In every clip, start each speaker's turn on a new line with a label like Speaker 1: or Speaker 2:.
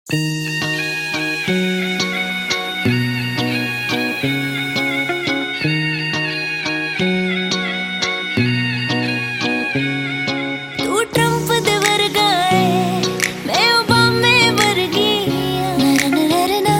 Speaker 1: तू ट्रम्प दे वर्गा है, मैं ओबामे वर्गी ना।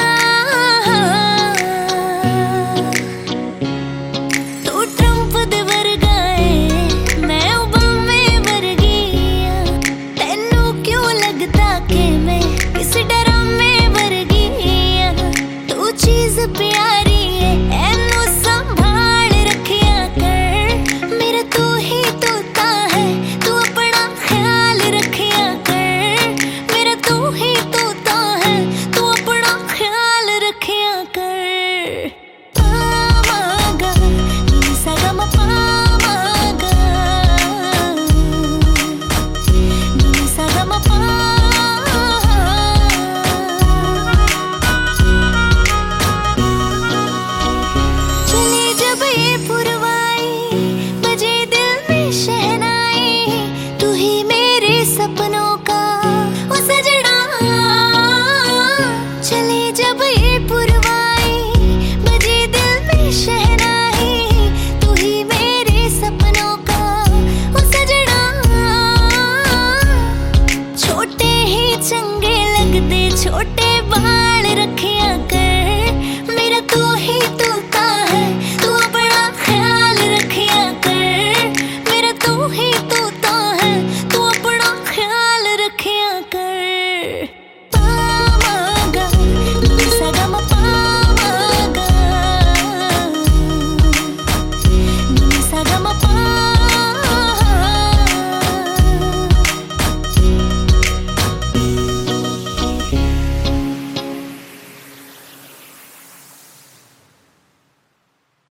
Speaker 1: तू ट्रम्प दे वर्गा है, मैं ओबामे वर्गी। तेनू क्यों लगता कि मैं किस ड्रामे वर्गी? तू चीज प्यारी है, एनू संभाल रखिया कर। मेरा तू ही तोता है, तू अपना ख्याल रखिया कर। मेरा तू ही तोता है, तू अपना ख्याल रखिया कर। पामागा नी सा गा मा पामागा, नी सा गा मा पा। चली जब ये पुरवाई, बजे दिल में शहनाई। तू ही मेरे सपनों का ओ सजना। चली जब ये पुरवाई, बजे दिल में शहनाई। तू ही मेरे सपनों का ओ सजना। छोटे ही चंगे लगदे, छोटे बाल रखिया